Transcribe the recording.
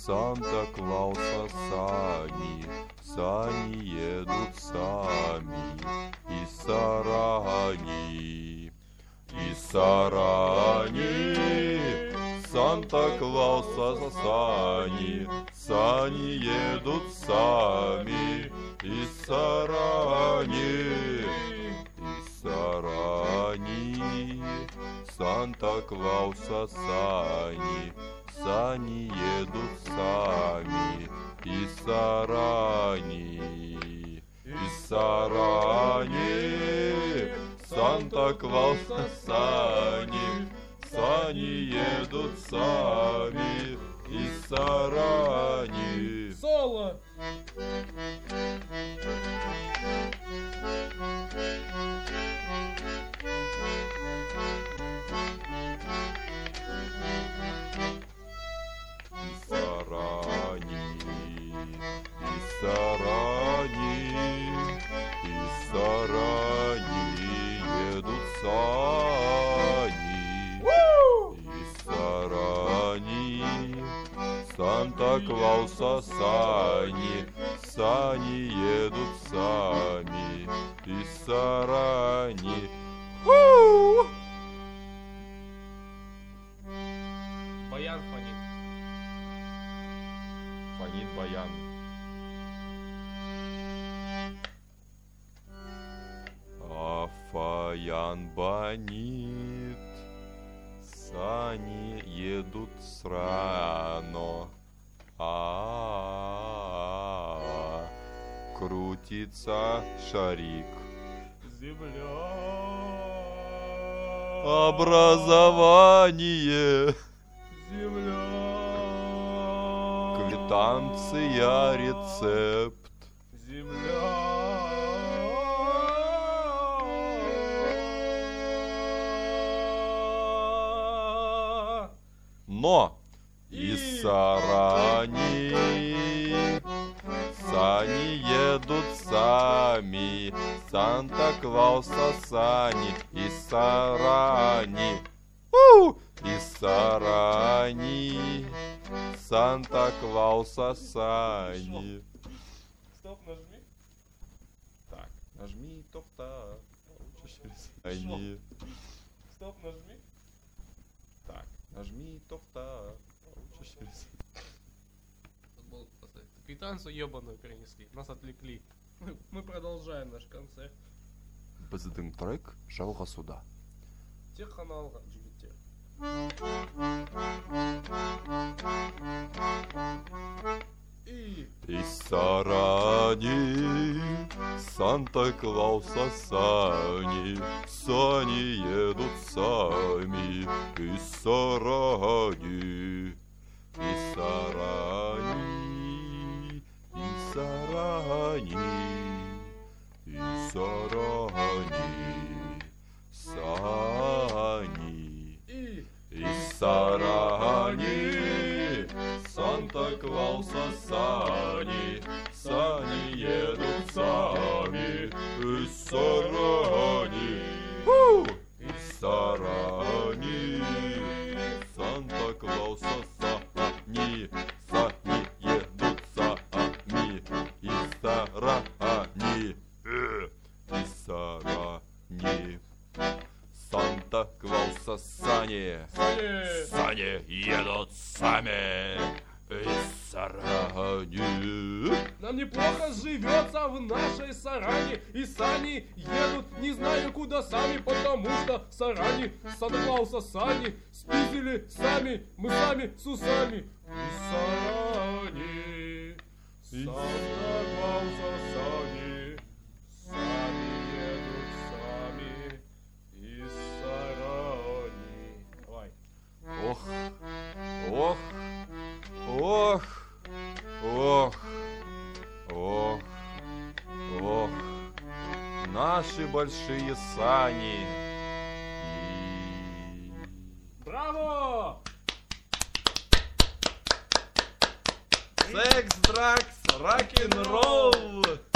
Санта-Клауса сани, сани едут сами, и сарани, и сарани. Санта-Клауса сани, сани едут сами, и сарани, и сарани. Санта-Клауса сани, сани едут сами, и сарани, и сарани. Санта-Клауса сани, сани едут сами, и сарани. Соло! И сарани едут сани, и сарани. Санта-Клауса сани, сани едут сами, и сарани. Баян фонит. Фонит баян. Фаян банит, сани едут срано, крутится шарик. Земля. Образование. Земля. Квитанция, рецепт. Земля. Но и сарани, сани едут сами, Санта-Клауса сани, и сарани, и сарани. Санта-Клауса сани. Стоп, нажми. Так, нажми топ-то. Они. Стоп, нажми. Так, нажми топ-то. Футболку поставь. Квитанцию ебаную принесли. Нас отвлекли. Мы продолжаем наш концерт. Біздің трек жалғасуда. Тех каналға жігіттер. И сарани, Санта-Клауса сани, сани едут сами, и сарани, и сарани, и сарани, и сарани, сани, и сарани. Санта-Клауса сани, сани едут сами, и сарани, и сарани. Санта-Клауса сани, сани едут сами, и сарани, и сарани. Санта-Клауса сани, сани едут сами. Сарани. Нам неплохо живется в нашей саране. И сани едут не знаю куда сами, потому что сарани Санта-Клауса сани спиздили сами, мы сами с усами. И сарани Санта-Клауса сани, сани едут сами. И сарани. Давай. Ох, ох. Ох, ох, ох, ох, наши большие сани. Браво! Секс, дракс, рок-н-ролл.